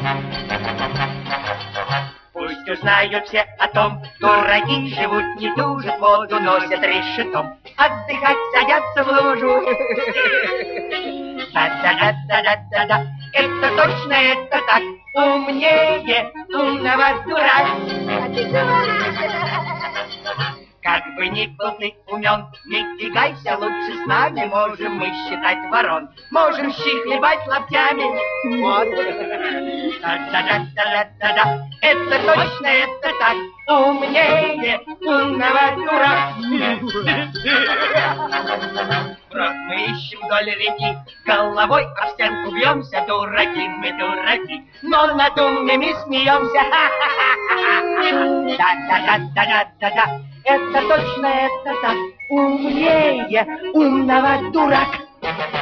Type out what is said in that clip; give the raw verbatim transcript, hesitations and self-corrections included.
Пусть узнают все о том, дураки живут, не тужат, воду носят решетом, отдыхать садятся в лужу. Да-да-да-да-да-да, это точно, это так, умнее умного дурак. Как бы ни был ты умен, не тягайся, лучше с нами. Можем мы считать ворон, можем щи хлебать лаптями. Вот. Да-да-да-да-да-да, это точно, это так, умнее умного дурака. Брод мы ищем вдоль реки, головой об стенку бьемся, дураки мы дураки, но над умными смеемся. Да-да-да-да-да-да, это точно, это так, умнее умного дурак.